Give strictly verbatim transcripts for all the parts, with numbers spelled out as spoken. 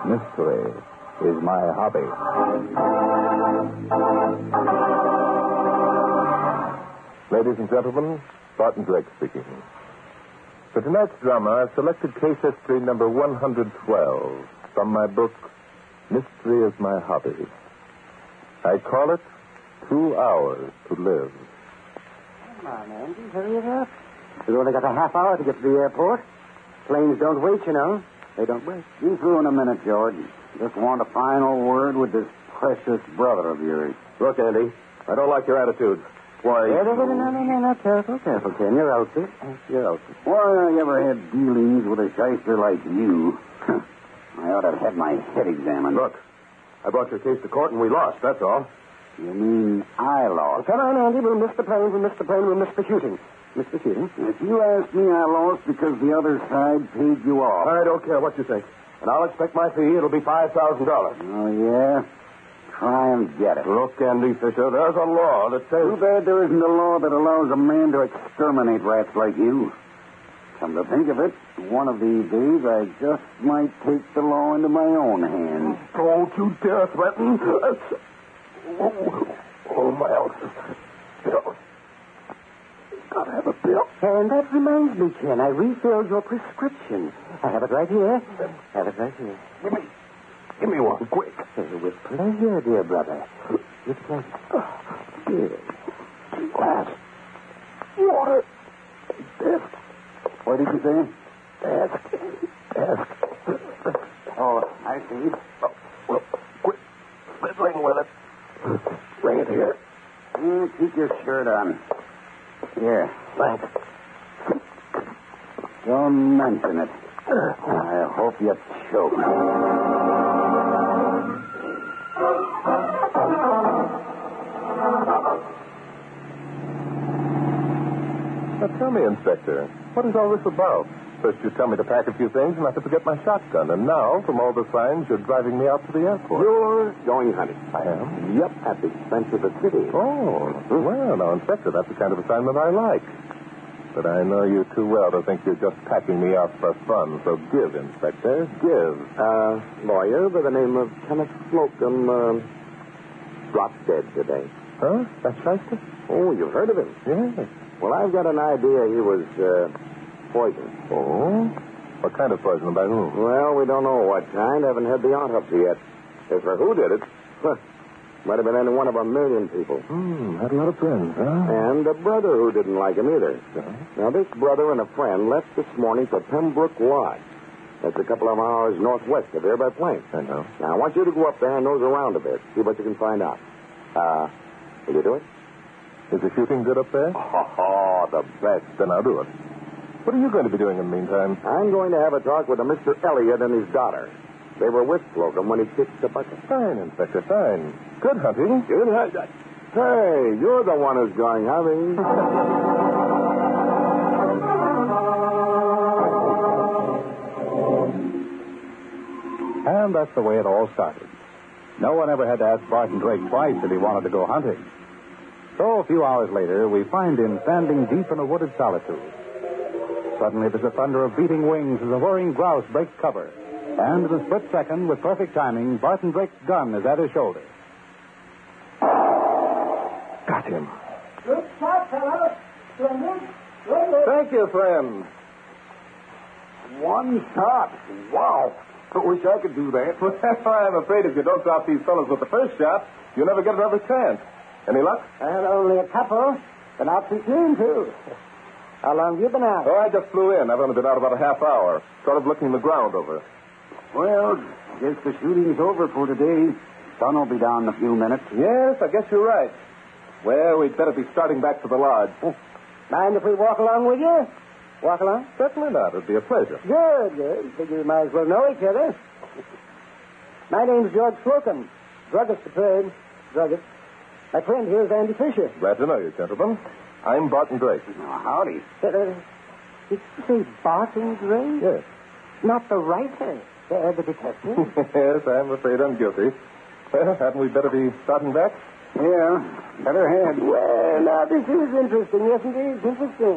Mystery is my hobby. Ladies and gentlemen, Barton Drake speaking. For tonight's drama, I've selected case history number one hundred twelve from my book, Mystery is My Hobby. I call it Two Hours to Live. Come on, Andy, hurry it up. We've only got a half hour to get to the airport. Planes don't wait, you know. They don't wait. Be through in a minute, George. Just want a final word with this precious brother of yours. Look, Andy, I don't like your attitude. Why? No, no, no, no, no, no, no. Careful, careful, Ken. You're out there. You're out there. Why I ever had dealings with a shyster like you? I ought to have had my head examined. Look, I brought your case to court and we lost, that's all. You mean I lost? Come on, Andy. We'll miss the plane. We'll miss the plane. We'll miss the shooting. Miss the shooting? If you ask me, I lost because the other side paid you off. I don't care what you think. And I'll expect my fee. It'll be five thousand dollars. Oh, yeah? Try and get it. Look, Andy Fisher, there's a law that says... Too bad there isn't a law that allows a man to exterminate rats like you. Come to think of it, one of these days I just might take the law into my own hands. Don't you dare threaten. That's... Oh, oh, my ulcer. Bill. Gotta have a bill. And that reminds me, Ken, I refilled your prescription. I have it right here. I have it right here. Give me... Give me one, quick. Uh, with pleasure, dear brother. With pleasure. Here. Glass. Water. Desk. What did you say? Desk. Desk. Oh, I see. Oh, well, quick. Fiddling with it. Bring it here. Yeah, keep your shirt on. Here. Thanks. Don't mention it. I hope you choke. Now, tell me, Inspector, what is all this about? First you tell me to pack a few things and not to forget my shotgun. And now, from all the signs, you're driving me out to the airport. You're going hunting. I am? Yep, at the expense of the city. Oh, well, now, Inspector, that's the kind of assignment I like. But I know you too well to think you're just packing me out for fun. So give, Inspector, give. Uh, lawyer by the name of Kenneth Slocum, uh, dropped dead today. Huh? That's Shyster? Oh, you've heard of him? Yes. Well, I've got an idea he was, uh, poisoned. Oh? What kind of poison? By whom? Well, we don't know what kind. Haven't had the autopsy yet. As for who did it, huh, might have been any one of a million people. Hmm, had a lot of friends, huh? And a brother who didn't like him either. So? Now, this brother and a friend left this morning for Pembroke Lodge. That's a couple of hours northwest of here by plane. I know. Now, I want you to go up there and nose around a bit. See what you can find out. Uh, will you do it? Is the shooting good up there? Oh, the best. Then I'll do it. What are you going to be doing in the meantime? I'm going to have a talk with a Mister Elliott and his daughter. They were with Slocum when he kicked the bucket. Fine, Inspector, fine. Good hunting. Good hunting. Hey, you're the one who's going hunting. And that's the way it all started. No one ever had to ask Barton Drake twice if he wanted to go hunting. So a few hours later, we find him standing deep in a wooded solitude. Suddenly, there's a thunder of beating wings as a whirring grouse breaks cover. And in a split second, with perfect timing, Barton Drake's gun is at his shoulder. Got him. Good shot, fellow. Splendid. Splendid. Thank you, friend. One shot. Wow. I wish I could do that. Well, I'm afraid if you don't drop these fellows with the first shot, you'll never get another chance. Any luck? And only a couple. But not too soon, too. How long have you been out? Oh, I just flew in. I've only been out about a half hour. Sort of looking the ground over. Well, guess the shooting's over for today. Sun will be down in a few minutes. Yes, I guess you're right. Well, we'd better be starting back to the lodge. Mind if we walk along with you? Walk along? Certainly not. It'd be a pleasure. Good, good. Figure we might as well know each other. My name's George Slocum. Druggist to trade. Druggist. My friend here is Andy Fisher. Glad to know you, gentlemen. I'm Barton Drake. Oh, howdy. Uh, uh, did you say Barton Drake? Yes. Not the writer, uh, the detective. Yes, I'm afraid I'm guilty. Well, hadn't we better be starting back? Yeah, better head. Well, now, this is interesting, isn't it? It's interesting.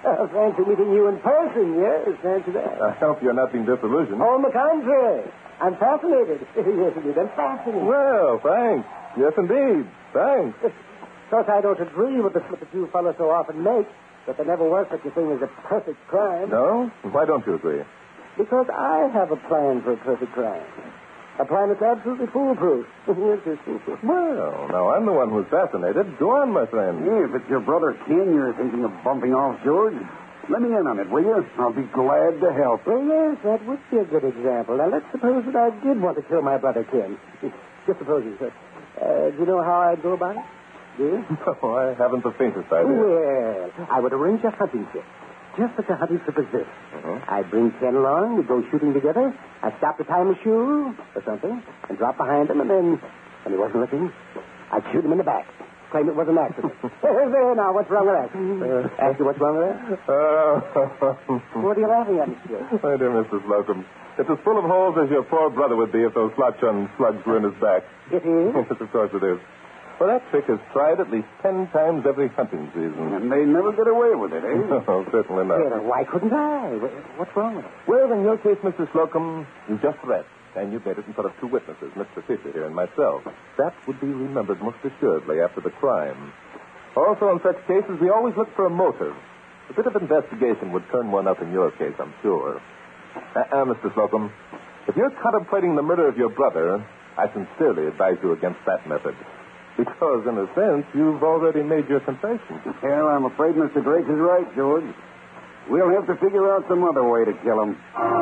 Oh, fancy meeting you in person, yes, fancy that. I hope you're not being disillusioned. On the contrary, I'm fascinated. yes, indeed, I'm fascinated. Well, thanks. Yes, indeed. Thanks. Of course, I don't agree with the slip that you fellows so often make, that there never was such a thing as a perfect crime. No? Why don't you agree? Because I have a plan for a perfect crime. A plan that's absolutely foolproof. Yes, it's foolproof. Well, now I'm the one who's fascinated. Go on, my friend. Yeah, if it's your brother Ken you're thinking of bumping off, George, let me in on it, will you? I'll be glad to help. Well, yes, that would be a good example. Now, let's suppose that I did want to kill my brother Ken. Just supposing, sir. Uh, do you know how I'd go about it? Do you? No, I haven't the faintest idea. Well, I would arrange a hunting trip. Just such a hunting trip as this. Uh-huh. I'd bring Ken along, we'd go shooting together. I'd stop to tie him a shoe or something and drop behind him, and then, when he wasn't looking, I'd shoot him in the back. Claim it was an accident. There now, what's wrong with that? Uh, Ask you what's wrong with that? Uh, What are you laughing at, Mister Joe? My dear Mister Slocum, it's as full of holes as your poor brother would be if those slotchun slugs were in his back. It is? Yes, of course it is. Well, that trick is tried at least ten times every hunting season. And they never get away with it, eh? No, certainly not. Well, why couldn't I? What's wrong with it? Well, in your case, Mister Slocum, you just read. And you made it in front of two witnesses, Mister Fisher here and myself. That would be remembered most assuredly after the crime. Also, in such cases, we always look for a motive. A bit of investigation would turn one up in your case, I'm sure. Uh-uh, Mister Slocum. If you're contemplating the murder of your brother, I sincerely advise you against that method. Because, in a sense, you've already made your confession. Well, I'm afraid Mister Drake is right, George. We'll have to figure out some other way to kill him.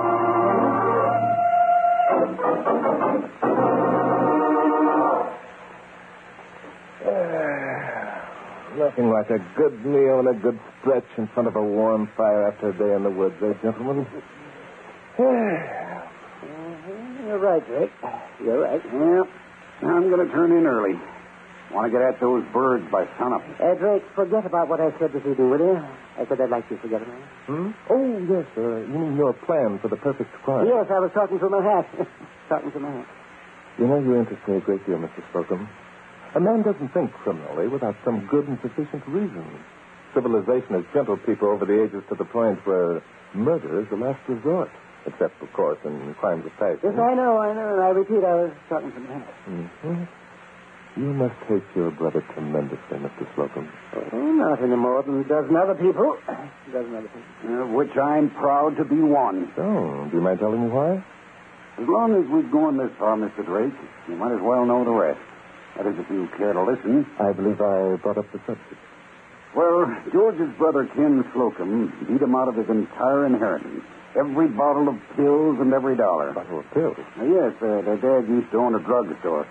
Nothing like a good meal and a good stretch in front of a warm fire after a day in the woods, eh, gentlemen? Mm-hmm. You're right, Drake. You're right. Yeah, I'm going to turn in early. Want to get at those birds by sunup. Uh, Drake, forget about what I said this evening, will you? I said I'd like you to forget about it. Hmm? Oh, yes, uh, you mean your plan for the perfect crime? Yes, I was talking through my hat. talking through my hat. You know, you interest me a great deal, Mister Slocum. A man doesn't think criminally without some good and sufficient reason. Civilization has gentled people over the ages to the point where murder is the last resort. Except, of course, in crimes of passion. Yes, I know, I know. And I repeat, I was talking from my hat. Mm-hmm. You must hate your brother tremendously, Mister Slocum. Oh, not any more than a dozen other people. A dozen other people. Uh, which I'm proud to be one. Oh, do you mind telling me why? As long as we've gone this far, Mister Drake, you might as well know the rest. That is, if you care to listen. I believe I brought up the subject. Well, George's brother, Ken Slocum, beat him out of his entire inheritance. Every bottle of pills and every dollar. Bottle of pills? Uh, yes, uh, their dad used to own a drugstore.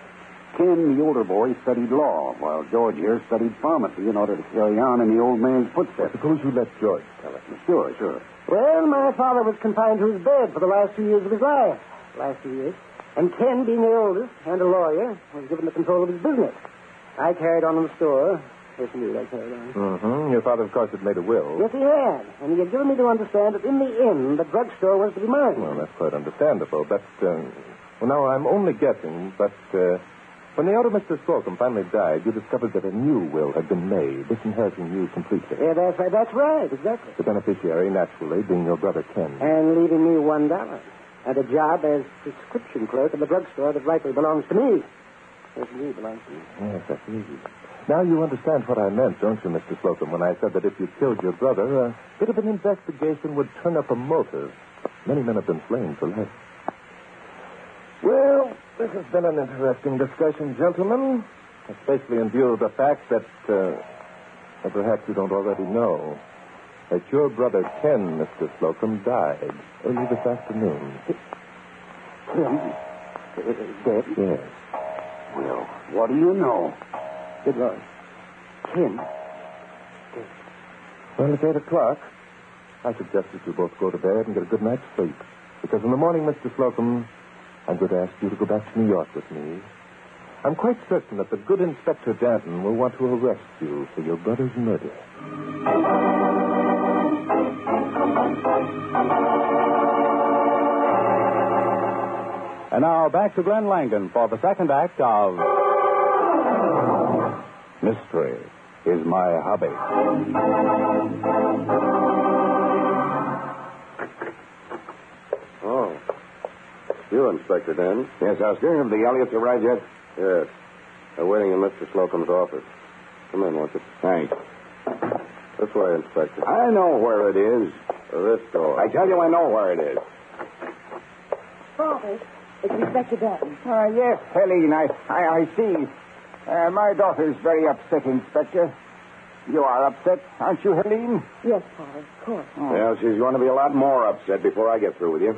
Ken, the older boy, studied law, while George here studied pharmacy in order to carry on in the old man's footsteps. Suppose you let George tell it. Sure, sure. Well, my father was confined to his bed for the last two years of his life. Last two years. And Ken, being the oldest and a lawyer, was given the control of his business. I carried on in the store. Yes, indeed, I carried on. Mm-hmm. Your father, of course, had made a will. Yes, he had. And he had given me to understand that in the end, the drugstore was to be mine. Well, that's quite understandable. But, uh, well, now, I'm only guessing, but uh, when the elder Mister Slocum finally died, you discovered that a new will had been made, disinheriting you completely. Yeah, that's right. That's right, exactly. The beneficiary, naturally, being your brother Ken. And leaving me one dollar. And a job as prescription clerk in the drugstore that rightly belongs to me. Yes, indeed, belongs to me. Yes, that's easy. Now you understand what I meant, don't you, Mister Slocum, when I said that if you killed your brother, a bit of an investigation would turn up a motive. Many men have been slain for less. Well, this has been an interesting discussion, gentlemen, especially in view of the fact that, uh, that perhaps you don't already know, that your brother Ken, Mister Slocum, died early this afternoon. Ken? Dead? Yes. Well, what do you know? Good Lord. Ken? Well, it's eight o'clock. I suggest that you both go to bed and get a good night's sleep. Because in the morning, Mister Slocum, I'm going to ask you to go back to New York with me. I'm quite certain that the good Inspector Danton will want to arrest you for your brother's murder. And now back to Glenn Langdon for the second act of Mystery is my hobby. Oh. You, Inspector Dan. Yes, Oscar. Have the Elliots arrived yet? Yes. They're waiting in Mister Slocum's office. Come in, won't you? Thanks. This way, Inspector. I know where it is. This door. I tell you, I know where it is. Father, it's Inspector Dutton. Uh, yes, Helene, I, I, I see. Uh, my daughter's very upset, Inspector. You are upset, aren't you, Helene? Yes, Father, of course. Oh. Well, she's going to be a lot more upset before I get through with you.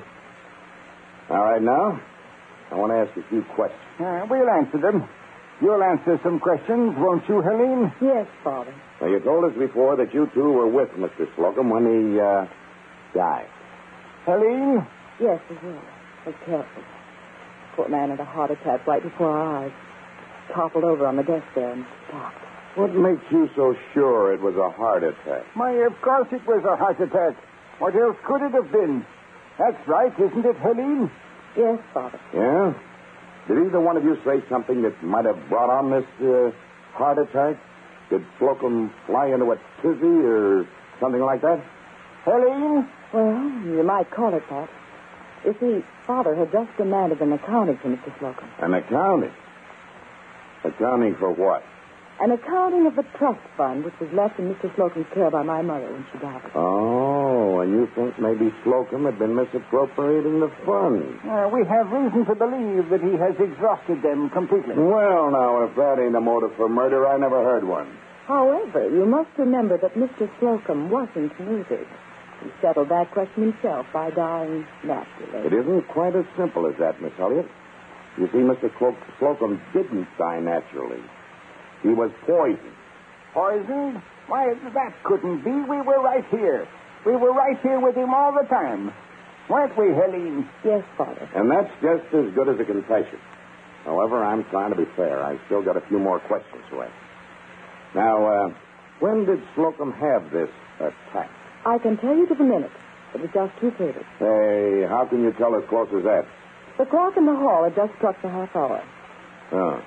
All right, now, I want to ask you a few questions. Uh, we'll answer them. You'll answer some questions, won't you, Helene? Yes, Father. Now, you told us before that you two were with Mister Slocum when he, uh, died. Helene? Yes, we will. Be careful. Poor man had a heart attack right before our eyes. Toppled over on the desk there and stopped. What makes you so sure it was a heart attack? My, of course it was a heart attack. What else could it have been? That's right, isn't it, Helene? Yes, Father. Yeah? Did either one of you say something that might have brought on this uh, heart attack? Did Slocum fly into a tizzy or something like that? Helene? Well, you might call it that. You see, Father had just demanded an accounting for Mister Slocum. An accounting? Accounting for what? An accounting of the trust fund which was left in Mister Slocum's care by my mother when she died. Oh, and you think maybe Slocum had been misappropriating the funds? Uh, we have reason to believe that he has exhausted them completely. Well, now, if that ain't a motive for murder, I never heard one. However, you must remember that Mister Slocum wasn't murdered. He settled that question himself by dying naturally. It isn't quite as simple as that, Miss Elliott. You see, Mister Clo- Slocum didn't die naturally. He was poisoned. Poisoned? Why, that couldn't be. We were right here. We were right here with him all the time. Weren't we, Helene? Yes, Father. And that's just as good as a confession. However, I'm trying to be fair. I've still got a few more questions to ask. Now, uh, when did Slocum have this attack? I can tell you to the minute. It was just two thirty. Hey, how can you tell as close as that? The clock in the hall had just struck the half hour. Oh.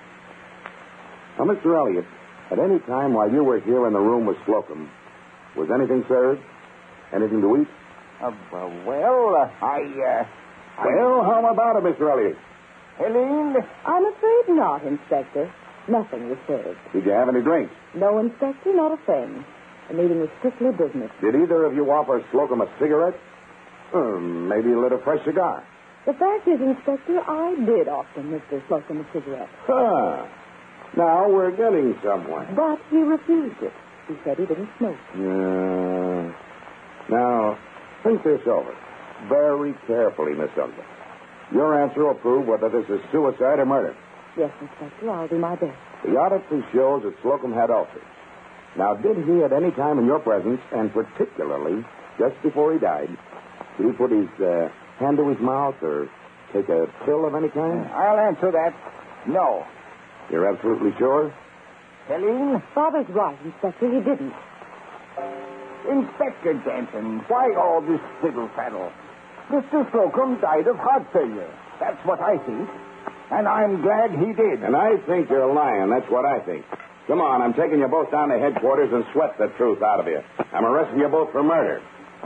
Now, Mister Elliott, at any time while you were here in the room with Slocum, was anything served? Anything to eat? Uh, uh, well, uh, I, uh... Well, how about it, Mister Elliott? Helene? I'm afraid not, Inspector. Nothing was served. Did you have any drinks? No, Inspector, not a thing. The meeting was strictly business. Did either of you offer Slocum a cigarette? Hmm, maybe a lit a fresh cigar. The fact is, Inspector, I did offer Mister Slocum a cigarette. Huh. Now we're getting somewhere. But he refused it. He said he didn't smoke. Yeah. Now, think this over very carefully, Miss Elliott. Your answer will prove whether this is suicide or murder. Yes, Inspector, I'll do my best. The autopsy shows that Slocum had ulcers. Now, did he at any time in your presence, and particularly just before he died, did he put his uh, hand to his mouth or take a pill of any kind? I'll answer that. No. You're absolutely sure? Helene? Father's right, Inspector. He didn't. Inspector Denton, why all this fiddle-faddle? Mister Slocum died of heart failure. That's what I think. And I'm glad he did. And I think you're lying. That's what I think. Come on, I'm taking you both down to headquarters and sweat the truth out of you. I'm arresting you both for murder.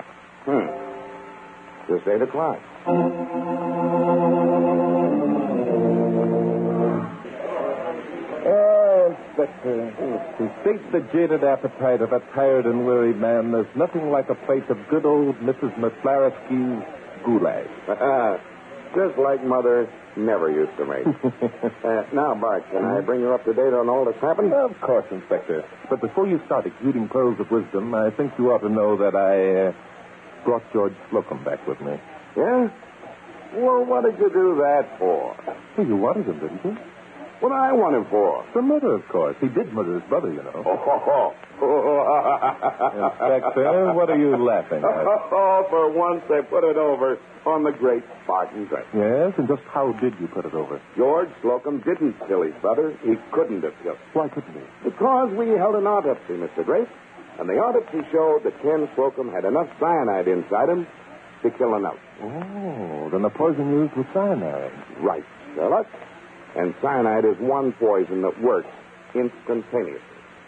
Hmm. Just eight o'clock. Oh, Inspector. To sate the jaded appetite of a tired and weary man, there's nothing like a plate of good old Missus McClarski's goulash. Just like Mother never used to make. uh, now, Bart, can I bring you up to date on all that's happened? Of course, Inspector. But before you start exuding pearls of wisdom, I think you ought to know that I uh, brought George Slocum back with me. Yeah? Well, what did you do that for? Well, you wanted him, didn't you? What I want him for? For murder, of course. He did murder his brother, you know. Oh, ho, ho. Inspector, what are you laughing at? Oh, for once they put it over on the great Spartan Drake. Yes, and just how did you put it over? George Slocum didn't kill his brother. He couldn't have killed him. Why couldn't he? Because we held an autopsy, Mister Drake. And the autopsy showed that Ken Slocum had enough cyanide inside him to kill another. Oh, then the poison used was cyanide. Right, Sherlock. And cyanide is one poison that works instantaneously.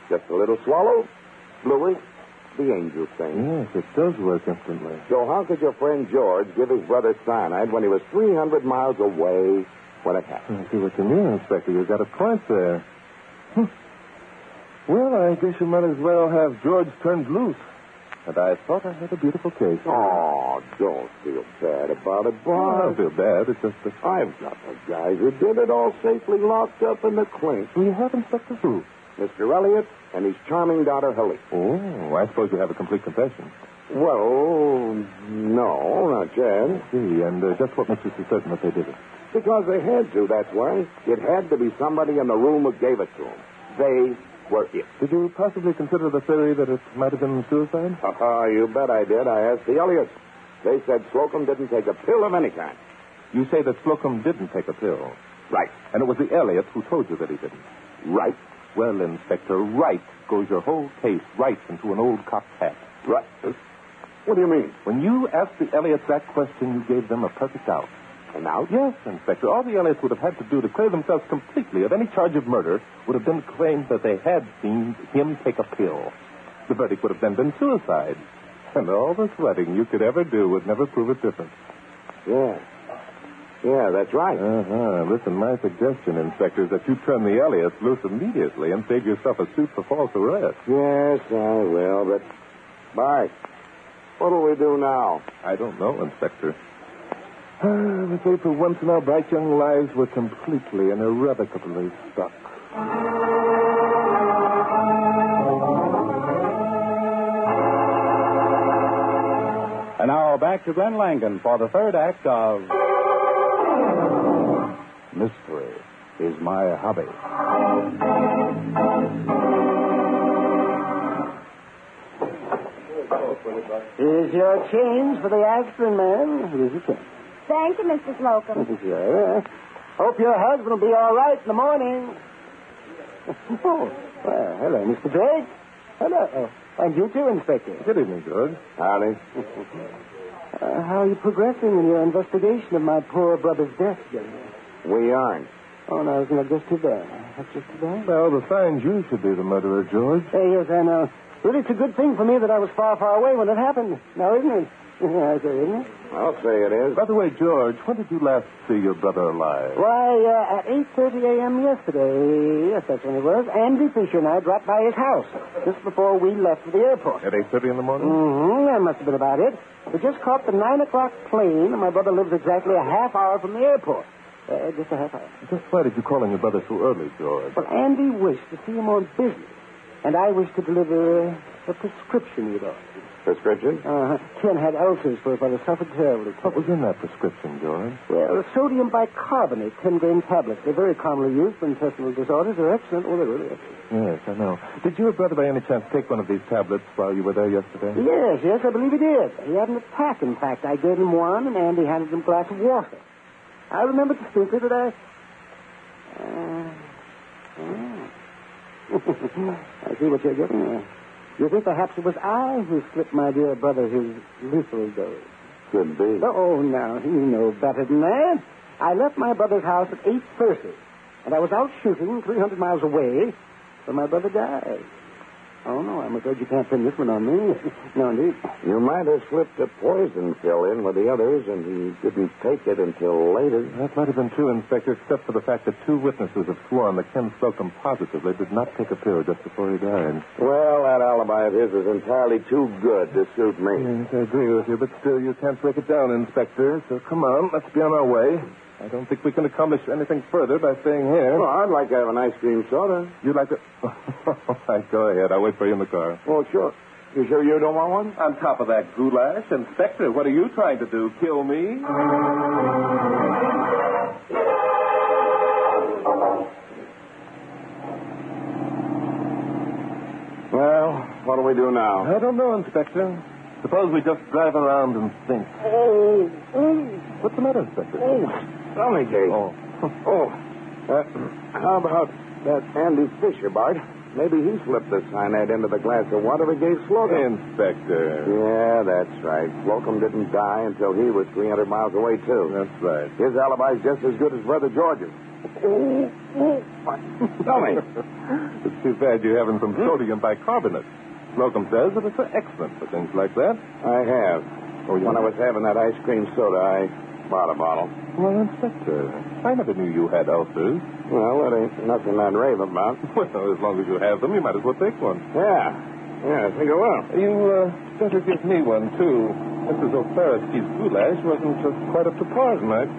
Just a little swallow, Louis, the angel thing. Yes, it does work instantly. So how could your friend George give his brother cyanide when he was three hundred miles away when it happened? I see what you mean, Inspector. You've got a point there. Hm. Well, I guess you might as well have George turned loose. And I thought I had a beautiful case. Oh, don't feel bad about it, Oh, I Bob. don't feel bad. It's just that... I've got the guys who did it all safely locked up in the clink. You have Inspector who? Mister Elliott and his charming daughter, Helene. Oh, I suppose you have a complete confession. Well, no, not yet. See, and uh, just what makes you so certain that they did it? Because they had to, that's why. It had to be somebody in the room who gave it to them. They were it. Did you possibly consider the theory that it might have been suicide? Uh-huh, you bet I did. I asked the Elliots. They said Slocum didn't take a pill of any kind. You say that Slocum didn't take a pill. Right. And it was the Elliots who told you that he didn't. Right. Well, Inspector, right goes your whole case right into an old cop's hat. Right. What do you mean? When you asked the Elliots that question, you gave them a perfect out. An out? Yes, Inspector. All the Elliots would have had to do to clear themselves completely of any charge of murder would have been to claim that they had seen him take a pill. The verdict would have then been suicide. And all the sweating you could ever do would never prove it different. Yeah. Yeah, that's right. Uh-huh. Listen, my suggestion, Inspector, is that you turn the Elliots loose immediately and save yourself a suit for false arrest. Yes, I will, but... Bart, what do we do now? I don't know, Inspector. I'm afraid for once in our bright young lives, we're completely and irrevocably stuck. And now back to Glenn Langan for the third act of Mystery is My Hobby. Here's your change for the aspirin, man. Here's your change. Thank you, Mister Slocum. Sure. Hope your husband will be all right in the morning. Oh, well, hello, Mister Drake. Hello. Oh, and you too, Inspector. Good evening, George. Howdy. Uh, how are you progressing in your investigation of my poor brother's death, General? We aren't. Oh, no, isn't that just too bad? That's just too bad. Well, the signs you should be the murderer, George. Hey, yes, I know. Really, it's a good thing for me that I was far, far away when it happened. Now, isn't it? I say, isn't it? I'll say it is. By the way, George, when did you last see your brother alive? Why, uh, at eight thirty a.m. yesterday, yes, that's when it was, Andy Fisher and I dropped by his house just before we left for the airport. At eight thirty in the morning? Mm-hmm. That must have been about it. We just caught the nine o'clock plane, and my brother lives exactly a half hour from the airport. Uh, just a half hour. Just why did you call on your brother so early, George? Well, Andy wished to see him on business, and I wished to deliver a prescription he'd ordered. Prescription? Uh-huh. Ken had ulcers for his brother, suffered terribly. What was in that prescription, George? Well, sodium bicarbonate, ten-grain tablets. They're very commonly used for intestinal disorders. They're excellent. Oh, they're really excellent. Yes, I know. Did your brother by any chance take one of these tablets while you were there yesterday? Yes, yes, I believe he did. He had an attack, in fact. I gave him one, and Andy handed him a glass of water. I remember distinctly that I... Uh, oh. I see what you're getting at. You think perhaps it was I who slipped my dear brother his lethal dose? Could be. Oh, now, you know better than that. I left my brother's house at eight thirty, and I was out shooting three hundred miles away when my brother died. Oh, no, I'm afraid you can't pin this one on me. No, indeed. You might have slipped a poison pill in with the others, and he didn't take it until later. That might have been true, Inspector, except for the fact that two witnesses have sworn that Ken Slocum positively did not take a pill just before he died. Well, that alibi of his is entirely too good to suit me. Yes, I agree with you, but still, you can't break it down, Inspector. So come on, let's be on our way. I don't think we can accomplish anything further by staying here. Well, I'd like to have an ice cream soda. You'd like to... All right, go ahead. I'll wait for you in the car. Oh, sure. You sure you don't want one? On top of that goulash, Inspector, what are you trying to do? Kill me? Well, what do we do now? I don't know, Inspector. Suppose we just drive around and think. Oh, oh, What's the matter, Inspector? Oh, stomachache. Oh. Oh. Uh, how about that Andy Fisher, Bart? Maybe he slipped the cyanide into the glass of water he gave Slocum. Inspector. Yeah, that's right. Slocum didn't die until he was three hundred miles away, too. That's right. His alibi's just as good as Brother George's. Tell me. It's too bad you're having some sodium bicarbonate. Slocum says that it's excellent for things like that. I have. Oh, you When I was having that ice cream soda, I bought a bottle. Well, Inspector, I never knew you had ulcers. Well, that ain't nothing I'd rave about. Well, as long as you have them, you might as well take one. Yeah. Yeah, I think I will. You uh, better give me one, too. Missus O'Farrisky's goulash wasn't uh, quite up to par tonight.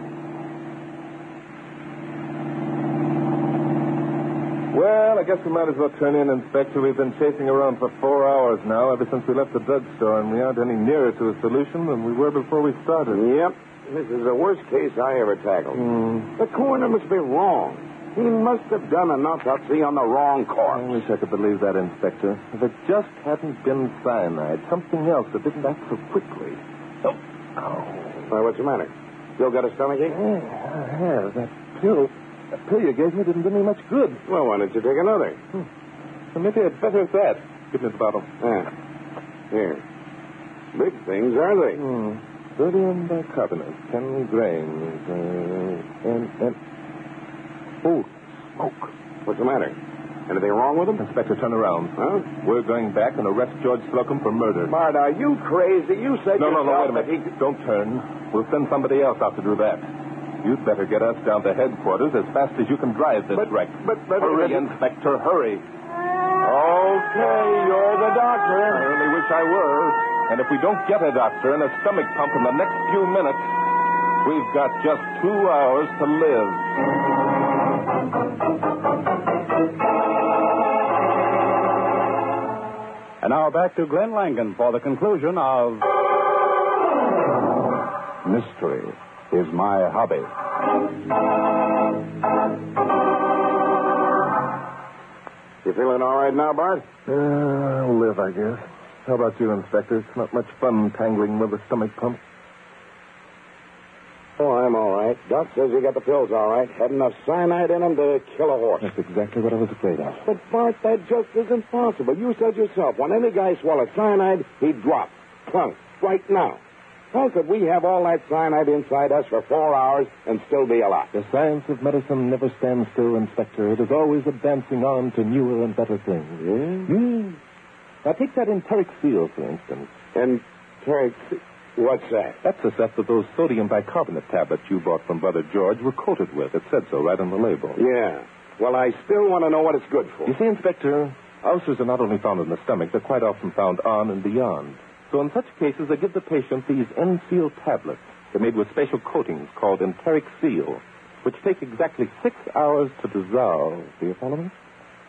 Well, I guess we might as well turn in, Inspector. We've been chasing around for four hours now, ever since we left the drugstore, and we aren't any nearer to a solution than we were before we started. Yep. This is the worst case I ever tackled. Mm. The coroner must be wrong. He must have done an autopsy on the wrong I corpse. wish I could believe that, Inspector. If it just hadn't been cyanide, something else that didn't act so quickly. Oh. Oh. Well, what's the matter? Still got a stomachache? Yeah, I have. That pill, that pill you gave me didn't do me much good. Well, why don't you take another? Hmm. Well, maybe I'd better at that. Give me the bottle. Ah. Here. Big things, are they? Hmm. Sodium bicarbonate, ten grains. Uh, and, and... Oh, smoke. What's the matter? Anything wrong with them? Inspector, turn around. Huh? We're going back and arrest George Slocum for murder. Bart, are you crazy? You said No, no, yourself no, wait a that minute. Don't turn. We'll send somebody else out to do that. You'd better get us down to headquarters as fast as you can drive this But- wreck. but- but- Hurry, but- Inspector, hurry. Okay, you're the doctor. I only wish I were. And if we don't get a doctor and a stomach pump in the next few minutes, we've got just two hours to live. And now back to Glenn Langan for the conclusion of Mystery is My Hobby. You feeling all right now, Bart? Uh, I'll live, I guess. How about you, Inspector? It's not much fun tangling with a stomach pump. Oh, I'm all right. Doc says you got the pills all right. Had enough cyanide in them to kill a horse. That's exactly what I was afraid of. But, Bart, that just isn't possible. You said yourself, when any guy swallowed cyanide, he'd drop. Clunk. Right now. How could we have all that cyanide inside us for four hours and still be alive? The science of medicine never stands still, Inspector. It is always advancing on to newer and better things. Yeah? Mm. Now, take that enteric seal, for instance. And, Terry, what's that? That's the stuff that those sodium bicarbonate tablets you bought from Brother George were coated with. It said so right on the label. Yeah. Well, I still want to know what it's good for. You see, Inspector, ulcers are not only found in the stomach, they're quite often found on and beyond. So in such cases, they give the patient these N-Seal tablets. They're made with special coatings called enteric seal, which take exactly six hours to dissolve. Do you follow me?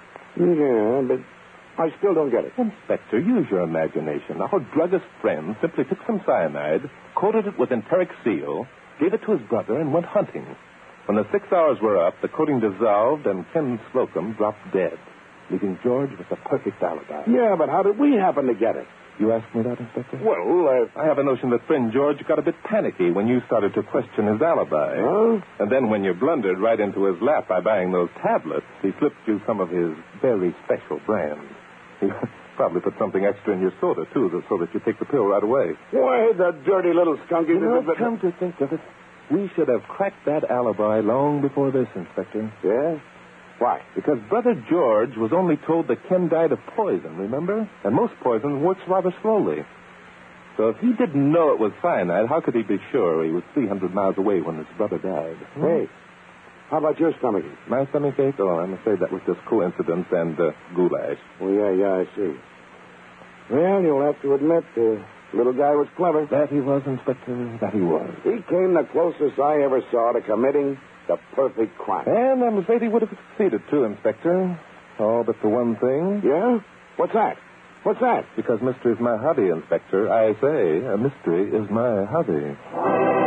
Yeah, but I still don't get it. Inspector, use your imagination. Our druggist friend simply took some cyanide, coated it with enteric seal, gave it to his brother, and went hunting. When the six hours were up, the coating dissolved, and Ken Slocum dropped dead, leaving George with a perfect alibi. Yeah, but how did we happen to get it? You asked me that, Inspector? Well, uh... I have a notion that friend George got a bit panicky when you started to question his alibi. Huh? And then when you blundered right into his lap by buying those tablets, he slipped you some of his very special brand. He probably put something extra in your soda, too, so that you take the pill right away. Why, the dirty little skunky... You know, come to think of it, we should have cracked that alibi long before this, Inspector. Yeah? Why? Because Brother George was only told that Ken died of poison, remember? And most poison works rather slowly. So if he didn't know it was cyanide, how could he be sure he was three hundred miles away when his brother died? Hey, how about your stomach? My stomachache? Oh, I'm afraid that was just coincidence and uh, goulash. Oh, yeah, yeah, I see. Well, you'll have to admit the little guy was clever. That he was, Inspector, that he was. He came the closest I ever saw to committing the perfect crime. And I'm afraid he would have succeeded, too, Inspector. All but the one thing. Yeah? What's that? What's that? Because mystery is my hobby, Inspector. I say, a mystery is my hobby.